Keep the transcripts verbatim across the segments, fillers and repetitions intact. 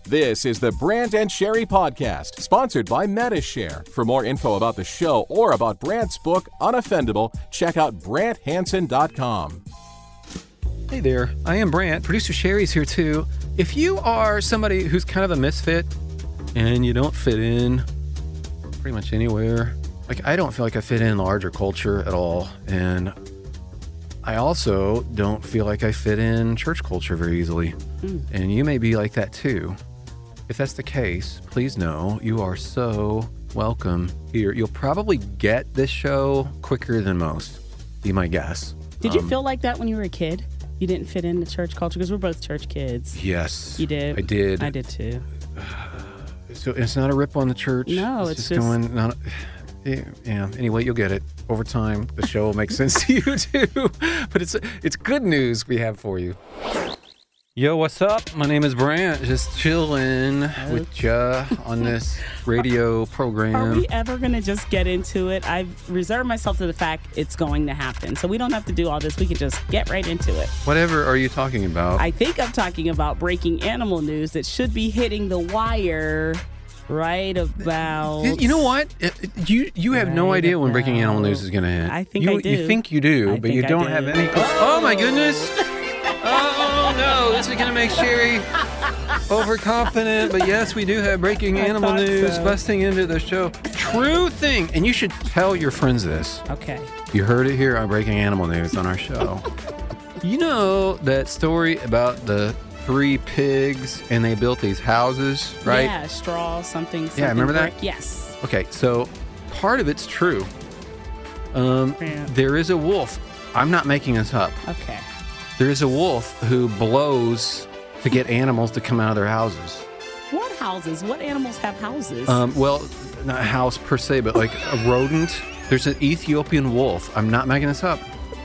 This is the Brant and Sherry Podcast, sponsored by Metashare. For more info about the show or about Brant's book, Unoffendable, check out brant hansen dot com. Hey there, I am Brant. Producer Sherry's here too. If you are somebody who's kind of a misfit and you don't fit in pretty much anywhere, like I don't feel like I fit in larger culture at all, and I also don't feel like I fit in church culture very easily. Mm. And you may be like that too. If that's the case, please know you are so welcome here. You'll probably get this show quicker than most, be my guess. Did um, you feel like that when you were a kid? You didn't fit into church culture? Because we're both church kids. Yes. You did? I did. I did too. So it's not a rip on the church. No, it's, it's just, just going. Not, yeah, yeah. Anyway, you'll get it over time. The show will make sense to you too. But it's it's good news we have for you. Yo, what's up? My name is Brant. Just chilling with ya on this radio program. Are we ever going to just get into it? I've reserved myself to the fact it's going to happen. So we don't have to do all this. We can just get right into it. Whatever are you talking about? I think I'm talking about breaking animal news that should be hitting the wire right about... You know what? You you have right no idea when about, breaking animal news is going to hit. I think you, I do. You think you do, I but you think I don't do. have any... Oh, my goodness! Oh, no, this is going to make Sherry overconfident. But yes, we do have breaking I animal thought news so. busting into the show. True thing. And you should tell your friends this. Okay. You heard it here on Breaking Animal News on our show. You know that story about the three pigs and they built these houses, right? Yeah, straw, something, something. Yeah, remember that? brick. Yes. Okay, so part of it's true. Um, Yeah. There is a wolf. I'm not making this up. Okay. There is a wolf who blows to get animals to come out of their houses. What houses? What animals have houses? Um, well, not a house per se, but like a rodent. There's an Ethiopian wolf. I'm not making this up.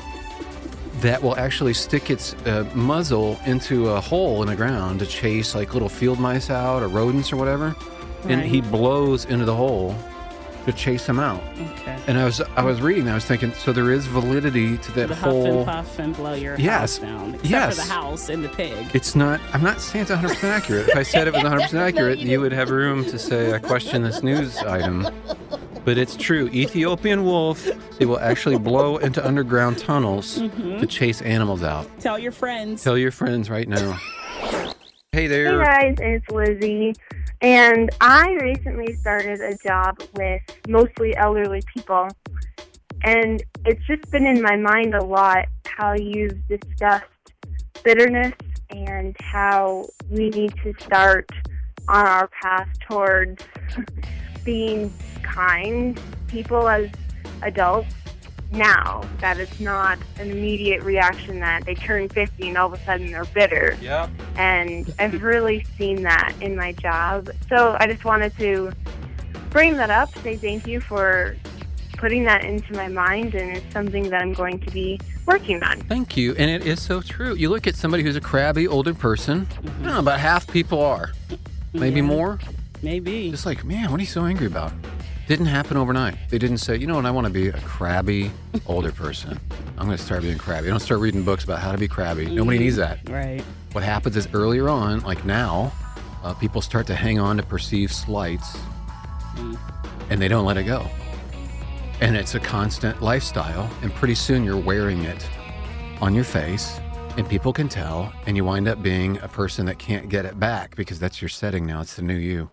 That will actually stick its uh, muzzle into a hole in the ground to chase like little field mice out or rodents or whatever. And Right. he blows into the hole to chase them out. Okay. And I was I was reading that, I was thinking, so there is validity to that the whole... huff and puff and blow your Yes. house down. Except Yes. for the house and the pig. It's not, I'm not saying it's one hundred percent accurate. If I said it was one hundred percent accurate, you would have room to say, I question this news item. But it's true. Ethiopian wolf, they will actually blow into underground tunnels Mm-hmm. to chase animals out. Tell your friends. Tell your friends right now. Hey there. Hey guys, it's Lizzie. And I recently started a job with mostly elderly people. And it's just been in my mind a lot how you've discussed bitterness and how we need to start on our path towards being kind people as adults now, that it's not an immediate reaction that they turn fifty and all of a sudden they're bitter. Yep. And I've really seen that in my job. So I just wanted to bring that up, say thank you for putting that into my mind, and it's something that I'm going to be working on. Thank you. And it is so true. You look at somebody who's a crabby older person, I don't know, about half people are. Maybe Yeah. more. Maybe. Just like, man, what are you so angry about? Didn't happen overnight. They didn't say, you know what, I want to be a crabby older person. I'm going to start being crabby. I don't start reading books about how to be crabby. Nobody needs that. Right. What happens is earlier on, like now, uh, people start to hang on to perceived slights and they don't let it go. And it's a constant lifestyle, and pretty soon you're wearing it on your face and people can tell, and you wind up being a person that can't get it back because that's your setting now. It's the new you.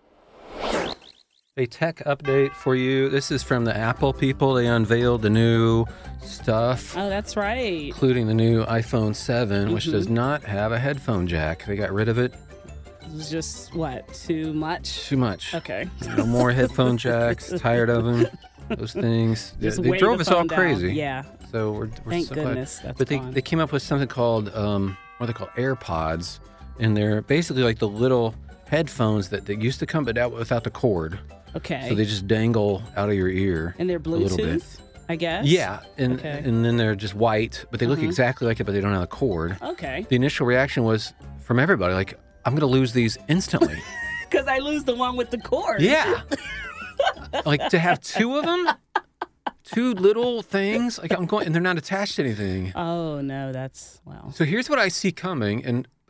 A tech update for you. This is from the Apple people. They unveiled the new stuff, Oh, that's right. including the new iPhone seven, which does not have a headphone jack. They got rid of it. It was just, what, too much? Too much. Okay. No more headphone jacks. Tired of them. Those things. They, Just they weigh drove the us all phone down. crazy. Yeah. So we're, we're Thank so goodness glad. that's But they, gone. they came up with something called, um, what are they called? AirPods. And they're basically like the little headphones that, that used to come but out without the cord. Okay. So they just dangle out of your ear. and they're a little bit. Bluetooth, I guess? Yeah, and Okay. and then they're just white, but they look Mhm. exactly like it, but they don't have a cord. Okay. The initial reaction was from everybody, like, I'm going to lose these instantly. Because I lose the one with the cord. Yeah. Like to have two of them, two little things, like I'm going, and they're not attached to anything. Oh, no, that's, well. So here's what I see coming, and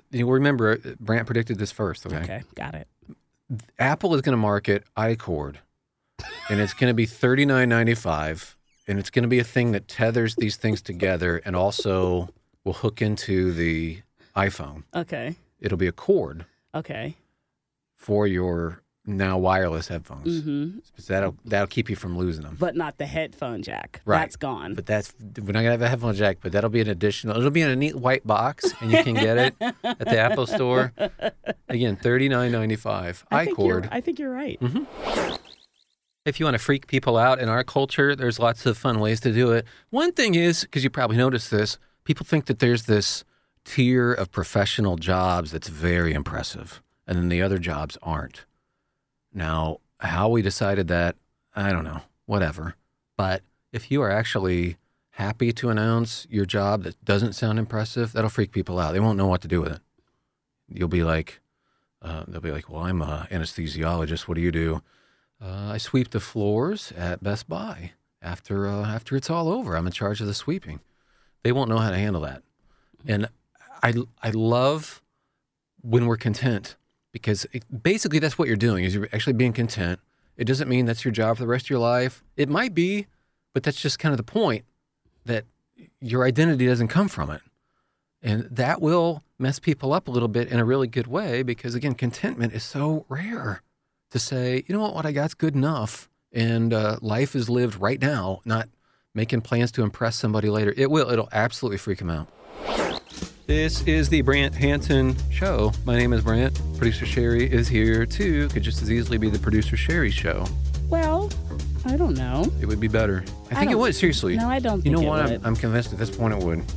you remember, Brant predicted this first, okay? Okay, got it. Apple is going to market iCord, and it's going to be thirty-nine ninety-five, and it's going to be a thing that tethers these things together and also will hook into the iPhone. Okay. It'll be a cord Okay. for your now wireless headphones. Mm-hmm. So that'll that'll keep you from losing them. But not the headphone jack. Right. That's gone. But that's we're not gonna have a headphone jack, but that'll be an additional. It'll be in a neat white box, and you can get it at the Apple Store. Again, thirty-nine ninety-five. I think you're, iCord. I think you're right. Mm-hmm. If you want to freak people out in our culture, there's lots of fun ways to do it. One thing is, because you probably noticed this, people think that there's this tier of professional jobs that's very impressive, and then the other jobs aren't. Now, how we decided that, I don't know, whatever. But if you are actually happy to announce your job that doesn't sound impressive, that'll freak people out. They won't know what to do with it. You'll be like, uh, they'll be like, well, I'm an anesthesiologist. What do you do? Uh, I sweep the floors at Best Buy. After uh, after it's all over, I'm in charge of the sweeping. They won't know how to handle that. And I, I love when we're content. Because it, basically that's what you're doing, is you're actually being content. It doesn't mean that's your job for the rest of your life. It might be, but that's just kind of the point, that your identity doesn't come from it. And that will mess people up a little bit in a really good way because, again, contentment is so rare to say, you know what, what I got's good enough, and uh, life is lived right now, not making plans to impress somebody later. It will. It'll absolutely freak them out. This is the Brant Hansen Show. My name is Brant. Producer Sherry is here too. Could just as easily be the Producer Sherry Show. Well, I don't know. It would be better. I, I think it don't- would, seriously. No, I don't You think know it what? I'm, would. I'm convinced at this point it would.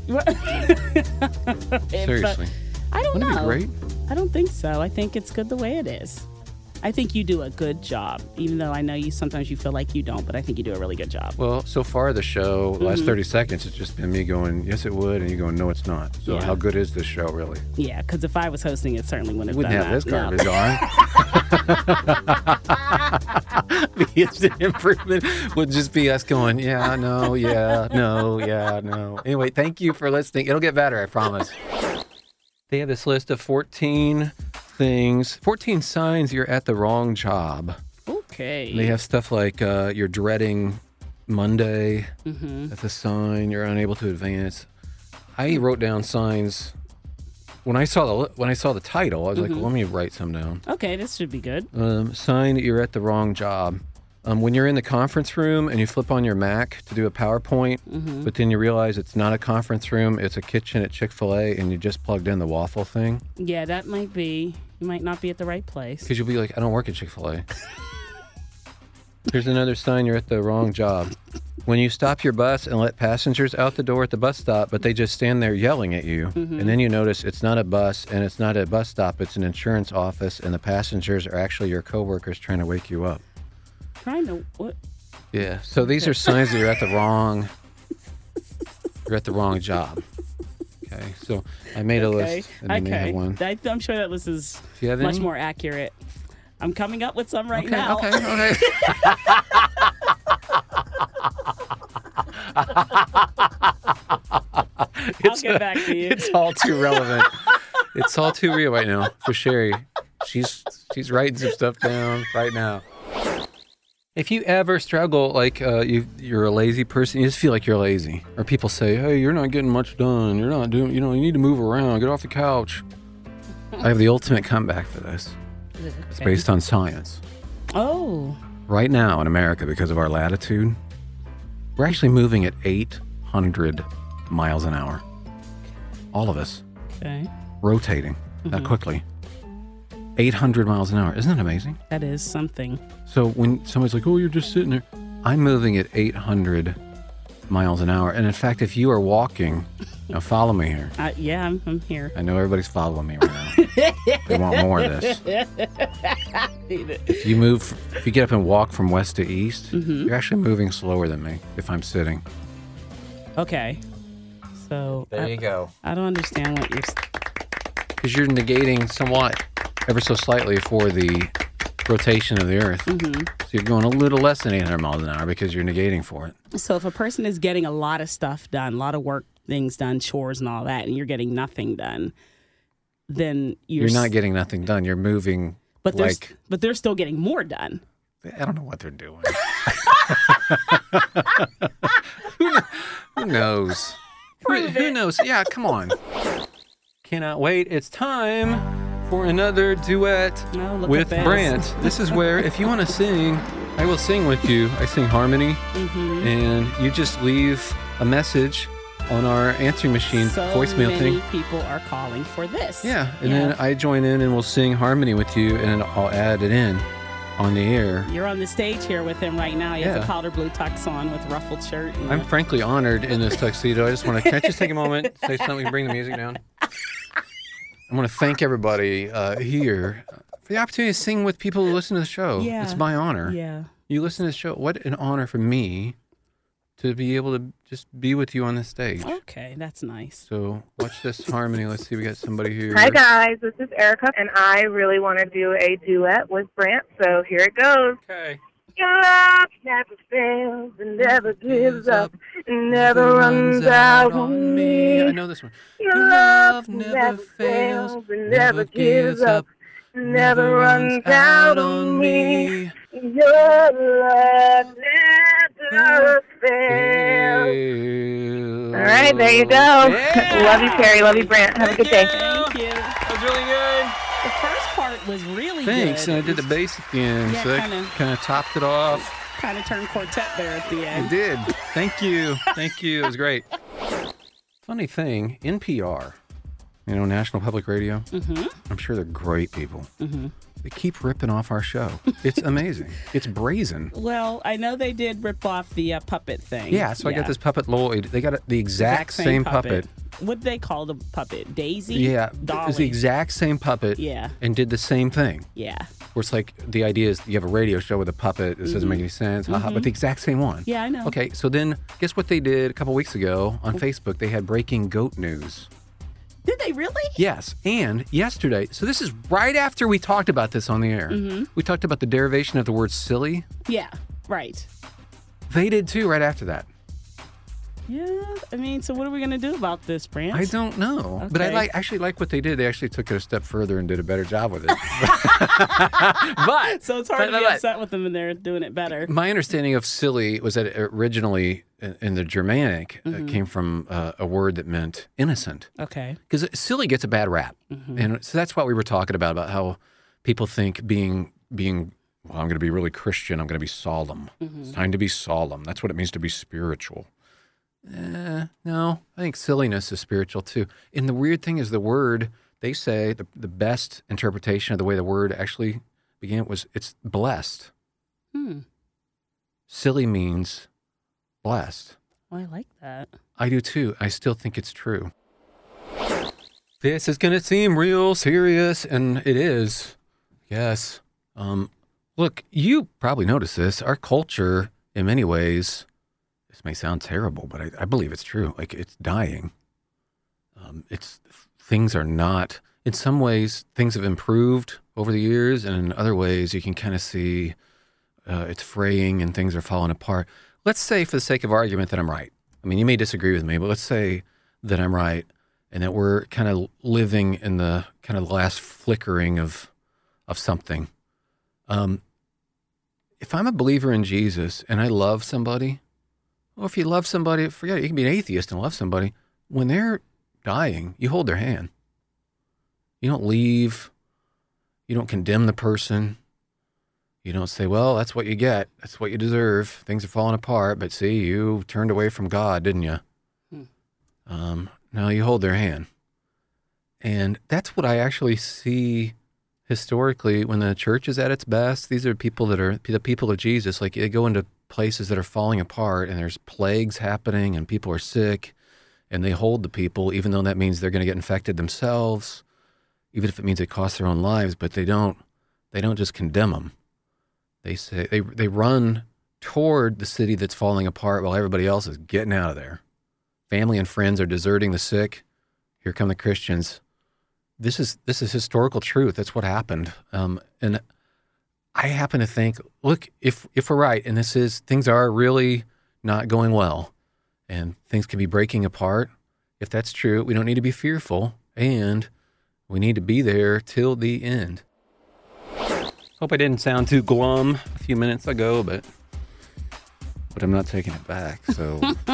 If, Seriously. uh, I don't Wouldn't know. it be great? I don't think so. I think it's good the way it is. I think you do a good job, even though I know you sometimes you feel like you don't, but I think you do a really good job. Well, so far the show, the last Mhm. thirty seconds, it's just been me going, yes, it would, and you going, no, it's not. So Yeah. how good is this show, really? Yeah, because if I was hosting it, certainly wouldn't You have wouldn't done have that. this garbage on. The instant improvement would just be us going, yeah, no, yeah, no, yeah, no. Anyway, thank you for listening. It'll get better, I promise. They have this list of fourteen things, fourteen signs you're at the wrong job. Okay. They have stuff like uh, you're dreading Monday. Mm-hmm. That's a sign you're unable to advance. I wrote down signs when I saw the when I saw the title. I was like, well, let me write some down. Okay, this should be good. Um, sign that you're at the wrong job. Um, when you're in the conference room and you flip on your Mac to do a PowerPoint, Mm-hmm. but then you realize it's not a conference room, it's a kitchen at Chick-fil-A, and you just plugged in the waffle thing, Yeah, that might be. You might not be at the right place. because you'll be like, I don't work at Chick-fil-A. Here's another sign you're at the wrong job. When you stop your bus and let passengers out the door at the bus stop, but they just stand there yelling at you, Mm-hmm. and then you notice it's not a bus and it's not a bus stop, it's an insurance office, and the passengers are actually your coworkers trying to wake you up. Trying to what? Yeah. So these are signs that you're at the wrong you're at the wrong job. Okay. So I made a Okay. list and then they Okay. have one. I, I'm sure that list is Do you have much any? more accurate. I'm coming up with some right Okay, now. okay, okay. I'll get back to you. It's all too relevant. It's all too real right now for Sherry. She's she's writing some stuff down right now. If you ever struggle, like uh, you you're a lazy person, you just feel like you're lazy, or people say, "Hey, you're not getting much done. You're not doing. You know, you need to move around. Get off the couch." I have the ultimate comeback for this. It's Okay. based on science. Oh, Right now in America, because of our latitude, we're actually moving at eight hundred miles an hour. All of us okay. rotating that quickly. eight hundred miles an hour. Isn't that amazing? That is something. So when somebody's like, oh, you're just sitting there, I'm moving at eight hundred miles an hour. And in fact, if you are walking, now follow me here. Uh, yeah, I'm, I'm here. I know everybody's following me right now. They want more of this. If you move, if you get up and walk from west to east, Mm-hmm. you're actually moving slower than me if I'm sitting. Okay. So I, go. I don't understand what you're. s- Because you're negating somewhat, ever so slightly, for the rotation of the earth. Mm-hmm. So you're going a little less than eight hundred miles an hour because you're negating for it. So if a person is getting a lot of stuff done, a lot of work things done, chores and all that, and you're getting nothing done, then you're, You're not getting nothing done. You're moving but they're, like... but they're still getting more done. I don't know what they're doing. who, who knows? Who, who knows? Yeah, come on. Cannot wait. It's time for another duet Oh, look with at this. Brant. This is where, if you want to sing, I will sing with you. I sing harmony, Mm-hmm. and you just leave a message on our answering machine So voicemail many thing. people are calling for this. Yeah, and Yeah. then I join in and we'll sing harmony with you, and I'll add it in on the air. You're on the stage here with him right now. He has Yeah. a powder blue tux on with ruffled shirt. And I'm frankly honored in this tuxedo. I just want to, can I just take a moment, say something, bring the music down? I want to thank everybody uh, here for the opportunity to sing with people who listen to the show. Yeah. It's my honor. yeah. You listen to the show. What an honor for me to be able to just be with you on this stage. Okay, that's nice. So watch this harmony. Let's see. We got somebody here. Hi guys, this is Erica, and I really want to do a duet with Brant, so here it goes. Okay. Your love never fails and never gives up and never runs out on me. I know this one. Your love never fails and never gives up, never runs out on me. Your love never fails. All right, there you go. Yeah. Love you, Carrie. Love you, Brant. Have a good day. Thank you. That was really good. The first part was really Thanks. good. And I did the bass at the end, Yeah, so that kinda. kind of topped it off. Kind of turned quartet there at the I end. did. Thank you. Thank you. It was great. Funny thing, N P R, you know, National Public Radio, Mm-hmm. I'm sure they're great people. Mm-hmm. They keep ripping off our show. It's amazing. It's brazen. Well, I know they did rip off the uh, puppet thing. Yeah, so I got this puppet Lloyd. They got the exact, same, puppet. What they call the puppet? Daisy? Yeah, Dolly. it's the exact same puppet. Yeah. And did the same thing. Yeah. Where it's like the idea is you have a radio show with a puppet. This doesn't make any sense. Haha, but the exact same one. Yeah, I know. Okay, so then guess what they did a couple weeks ago on Facebook? They had breaking goat news. Did they really? Yes, and yesterday, so this is right after we talked about this on the air. Mm-hmm. We talked about the derivation of the word silly. Yeah, right. They did too right after that. Yeah, I mean, so what are we going to do about this, Brant? I don't know, but I Okay. like actually like what they did. They actually took it a step further and did a better job with it. but So it's hard but- to be but- upset with them and they're doing it better. My understanding of silly was that it originally in in the Germanic Mm-hmm. uh, came from uh, a word that meant innocent. Okay. Because silly gets a bad rap, Mm-hmm. and so that's what we were talking about about how people think being being well, I'm going to be really Christian. I'm going to be solemn. Mm-hmm. It's time to be solemn. That's what it means to be spiritual. Eh, no, I think silliness is spiritual too. And the weird thing is the word they say the the best interpretation of the way the word actually began was it's blessed. Hmm. Silly means blessed. Well, I like that. I do too. I still think it's true. This is going to seem real serious, and it is. Yes. Um, look, you probably noticed this. Our culture, in many ways, this may sound terrible, but I, I believe it's true. Like, it's dying. Um, it's things are not, in some ways, things have improved over the years, and in other ways, you can kind of see uh, it's fraying and things are falling apart. Let's say, for the sake of argument, that I'm right. I mean, you may disagree with me, but let's say that I'm right and that we're kind of living in the kind of last flickering of of something. Um, if I'm a believer in Jesus and I love somebody, well, if you love somebody, forget it. You can be an atheist and love somebody. When they're dying, you hold their hand. You don't leave. You don't condemn the person. You don't say, well, that's what you get. That's what you deserve. Things are falling apart, but see, you turned away from God, didn't you? Hmm. Um, no, you hold their hand. And that's what I actually see historically when the church is at its best. These are people that are the people of Jesus. Like, they go into places that are falling apart and there's plagues happening and people are sick and they hold the people, even though that means they're going to get infected themselves, even if it means it costs their own lives, but they don't, they don't just condemn them. They say they they run toward the city that's falling apart while everybody else is getting out of there. Family and friends are deserting the sick. Here come the Christians. This is this is historical truth. That's what happened. Um, and I happen to think, look, if if we're right, and this is things are really not going well, and things can be breaking apart. If that's true, we don't need to be fearful, and We need to be there till the end. Hope I didn't sound too glum a few minutes ago, but but I'm not taking it back. So,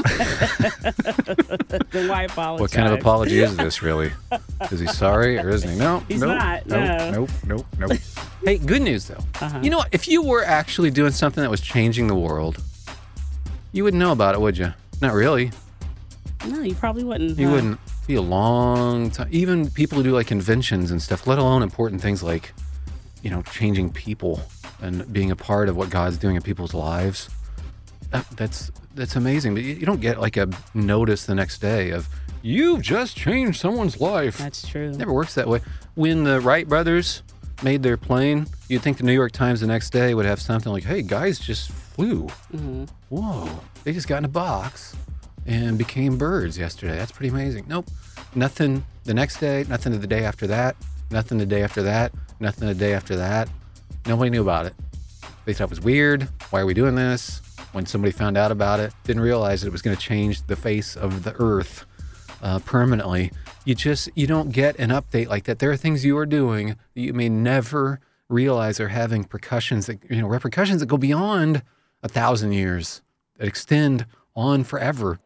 Then why apologize? what kind of apology is this, really? Is he sorry or isn't he? No, He's nope, not, Nope, no. nope, nope, nope. Hey, good news though. Uh-huh. You know what? If you were actually doing something that was changing the world, you wouldn't know about it, would you? Not really. No, you probably wouldn't. You huh? wouldn't. Be a long time. Even people who do like conventions and stuff, let alone important things like, you know, changing people and being a part of what God's doing in people's lives. That, that's that's amazing. But you, you don't get like a notice the next day of you've just changed someone's life. That's true. It never works that way. When the Wright brothers made their plane, you'd think the New York Times the next day would have something like, "Hey, guys just flew. Mm-hmm. Whoa, they just got in a box and became birds yesterday. That's pretty amazing." Nope. Nothing the next day, nothing the day after that, nothing the day after that, nothing the day after that. Nobody knew about it. They thought it was weird. Why are we doing this? When somebody found out about it, didn't realize it was going to change the face of the earth uh, permanently. You just, you don't get an update like that. There are things you are doing that you may never realize are having repercussions that, you know, repercussions that go beyond a thousand years, that extend on forever.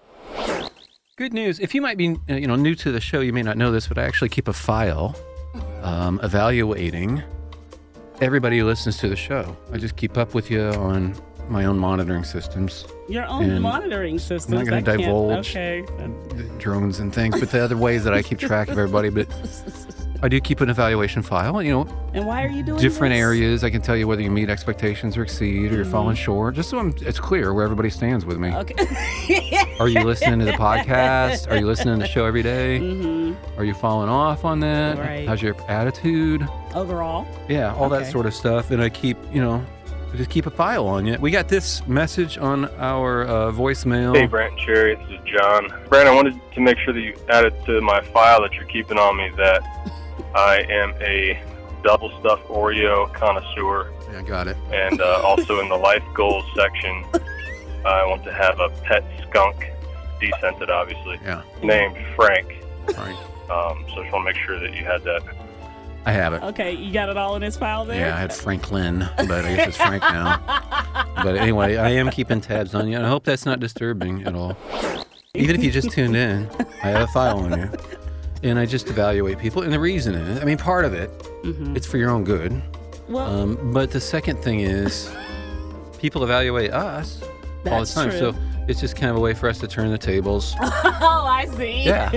Good news. If you might be, uh, you know, new to the show, you may not know this, but I actually keep a file um, evaluating everybody who listens to the show. I just keep up with you on my own monitoring systems. Your own And monitoring systems. I'm not going I to can't- divulge Okay. the drones and things, but the other ways that I keep track of everybody. But I do keep an evaluation file. You know, And why are you doing different this? areas. I can tell you whether you meet expectations or exceed, or you're falling short, just so I'm, it's clear where everybody stands with me. Okay. Are you listening to the podcast? Are you listening to the show every day? Mm-hmm. Are you falling off on that? Right. How's your attitude? Overall. Yeah, all that Okay. sort of stuff. And I keep, you know, I just keep a file on you. We got this message on our uh, voicemail. Hey, Brant and Sherry, this is John. Brant, I wanted to make sure that you added to my file that you're keeping on me that I am a double stuffed Oreo connoisseur, Yeah, I got it. and uh, also in the life goals section, I want to have a pet skunk, descented obviously, Yeah, named Frank. right. Um, so I just want to make sure that you had that. I have it. Okay, you got it all in his file there? Yeah, I had Franklin, but I guess it's Frank now. But anyway, I am keeping tabs on you, and I hope that's not disturbing at all. Even if you just tuned in, I have a file on you, and I just evaluate people. And the reason is, I mean, part of it, Mm-hmm. it's for your own good. Well, Um, but the second thing is, people evaluate us all the That's time. true. So it's just kind of a way for us to turn the tables. oh, I see. Yeah.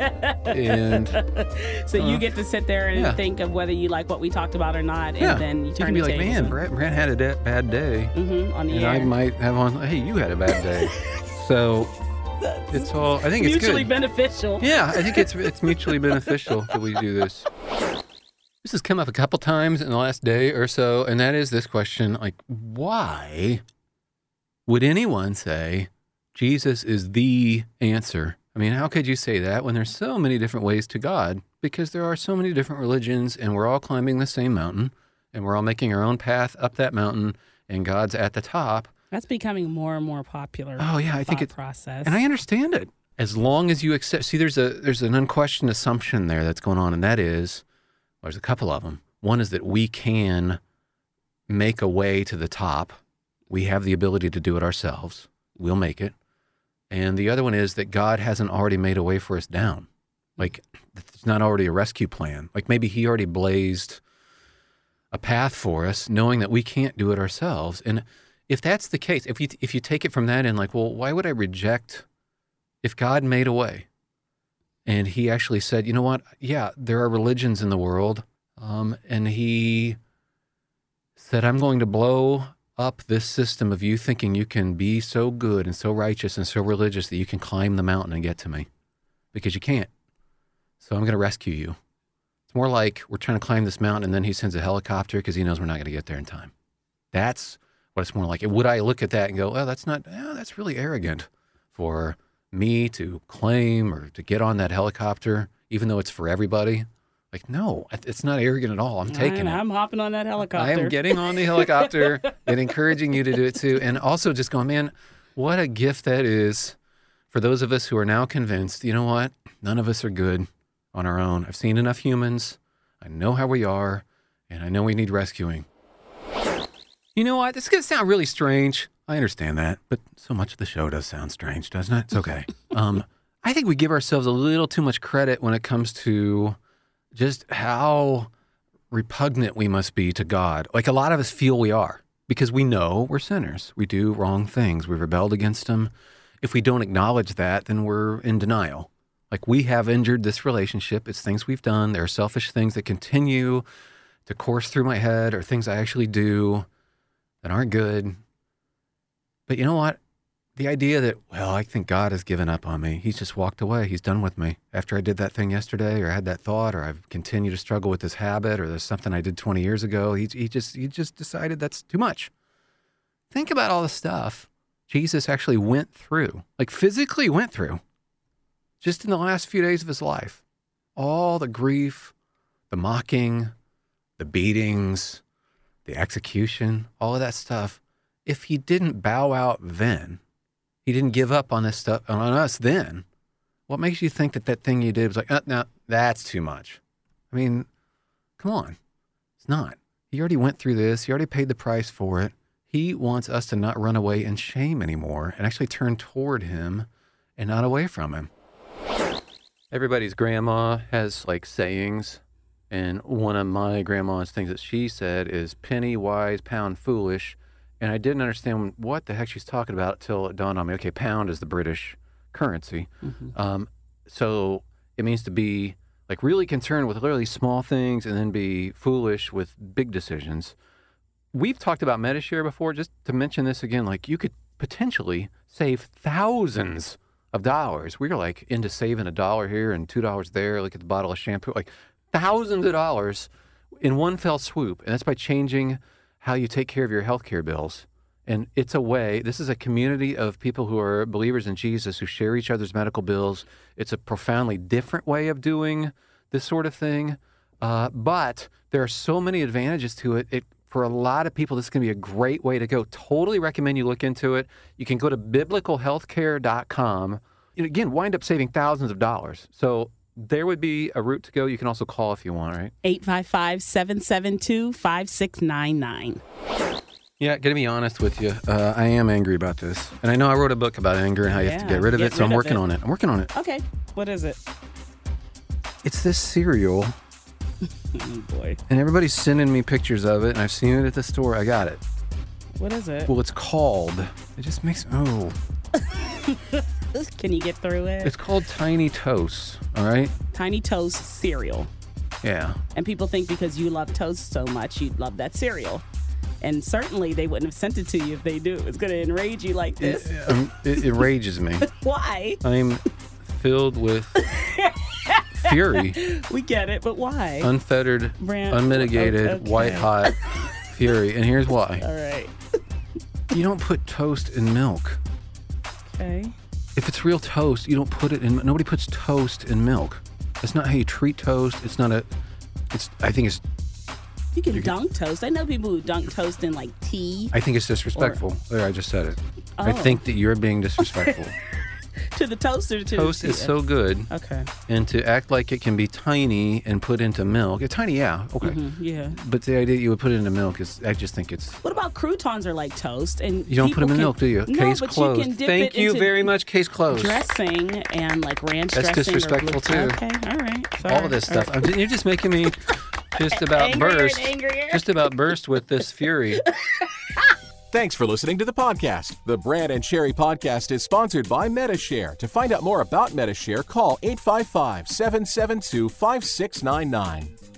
And so you uh, get to sit there and yeah. think of whether you like what we talked about or not, and yeah, then you you turn can be the like, tables man, and- Brad, Brad had a da- bad day. Mhm, on the And air. I might have on, hey, you had a bad day. So it's all, I think it's mutually good. beneficial. Yeah, I think it's it's mutually beneficial that we do this. This has come up a couple times in the last day or so, and that is this question, like, why would anyone say Jesus is the answer? I mean, how could you say that when there's so many different ways to God? Because there are so many different religions, and we're all climbing the same mountain, and we're all making our own path up that mountain, and God's at the top. That's becoming more and more popular. Oh, yeah, I think thought it- process. And I understand it. As long as you accept, see, there's a there's an unquestioned assumption there that's going on, and that is, well, there's a couple of them. One is that we can make a way to the top. We have the ability to do it ourselves. We'll make it. And the other one is that God hasn't already made a way for us down. Like, it's not already a rescue plan. Like, maybe he already blazed a path for us, knowing that we can't do it ourselves. And if that's the case, if you if you take it from that and like, well, why would I reject if God made a way? And he actually said, you know what? Yeah, there are religions in the world. Um, and he said, I'm going to blow up this system of you thinking you can be so good and so righteous and so religious that you can climb the mountain and get to me, because you can't. So I'm going to rescue you. It's more like we're trying to climb this mountain and then he sends a helicopter because he knows we're not going to get there in time. That's what it's more like. Would I look at that and go, oh, that's not, oh, that's really arrogant for me to claim or to get on that helicopter, even though it's for everybody? Like, no, it's not arrogant at all. I'm taking I'm, it. I'm hopping on that helicopter. I am getting on the helicopter and encouraging you to do it too. And also just going, man, what a gift that is for those of us who are now convinced, you know what? None of us are good. on our own. I've seen enough humans. I know how we are, and I know we need rescuing. You know what? This is going to sound really strange. I understand that, but so much of the show does sound strange, doesn't it? It's okay. um, I think we give ourselves a little too much credit when it comes to just how repugnant we must be to God. Like a lot of us feel we are because we know we're sinners. We do wrong things. We've rebelled against him. If we don't acknowledge that, then we're in denial. Like we have injured this relationship. It's things we've done. There are selfish things that continue to course through my head or things I actually do that aren't good. But you know what? The idea that, well, I think God has given up on me. He's just walked away. He's done with me. After I did that thing yesterday or I had that thought or I've continued to struggle with this habit or there's something I did twenty years ago, he, he just he just decided that's too much. Think about all the stuff Jesus actually went through, like physically went through, just in the last few days of his life. All the grief, the mocking, the beatings, the execution, all of that stuff. If he didn't bow out then, he didn't give up on this stuff, on us then, what makes you think that that thing you did was like, oh, no, that's too much? I mean, come on. It's not. He already went through this. He already paid the price for it. He wants us to not run away in shame anymore and actually turn toward him and not away from him. Everybody's grandma has like sayings. And one of my grandma's things that she said is penny wise, pound foolish. And I didn't understand what the heck she's talking about until it dawned on me. Okay, pound is the British currency. Mm-hmm. Um, so it means to be like really concerned with literally small things and then be foolish with big decisions. We've talked about Medi-Share before, just to mention this again, like you could potentially save thousands of dollars. We're like into saving a dollar here and two dollars there. Look at the bottle of shampoo, like thousands of dollars in one fell swoop. And that's by changing how you take care of your healthcare bills. And it's a way, this is a community of people who are believers in Jesus who share each other's medical bills. It's a profoundly different way of doing this sort of thing. Uh, but there are so many advantages to it. It for a lot of people, this is going to be a great way to go. Totally recommend you look into it. You can go to biblical healthcare dot com. And again, wind up saving thousands of dollars. So there would be a route to go. You can also call if you want, right? eight five five, seven seven two, five six nine nine. Yeah, gonna be honest with you. Uh, I am angry about this. And I know I wrote a book about anger and how you yeah, have to get rid of get it, so I'm working it. on it. I'm working on it. Okay. What is it? It's this cereal. Oh, boy. And everybody's sending me pictures of it, and I've seen it at the store. I got it. What is it? Well, it's called, it just makes, oh. Can you get through it? It's called Tiny Toast, all right? Tiny Toast cereal. Yeah. And people think because you love toast so much, you'd love that cereal. And certainly they wouldn't have sent it to you if they do. It's going to enrage you like this. It, um, it enrages me. Why? I'm filled with fury. We get it, but why? Unfettered, Brand, unmitigated, okay. white-hot fury. And here's why. All right. You don't put toast in milk. Okay. If it's real toast, you don't put it in. Nobody puts toast in milk. That's not how you treat toast. It's not a. It's. I think it's. You can dunk toast. I know people who dunk toast in like tea. I think it's disrespectful. Or, there, I just said it. Oh. I think that you're being disrespectful. To the toast or to toast the is so good. Okay. And to act like it can be tiny and put into milk. Yeah, tiny, yeah. Okay. Mm-hmm, yeah. But the idea you would put it into milk is, I just think it's. What about croutons are like toast? And you don't put them in can, milk, do you? No, Case but closed. You can dip Thank it you into very much. Case closed. Dressing and like ranch That's dressing. disrespectful or too. Okay, all right. Sorry. All of this stuff. I'm, you're just making me just about angrier burst. And angrier. Just about burst with this fury. Thanks for listening to the podcast. The Brand and Sherry podcast is sponsored by Medi-Share. To find out more about Medi-Share, call eight five five, seven seven two, five six nine nine.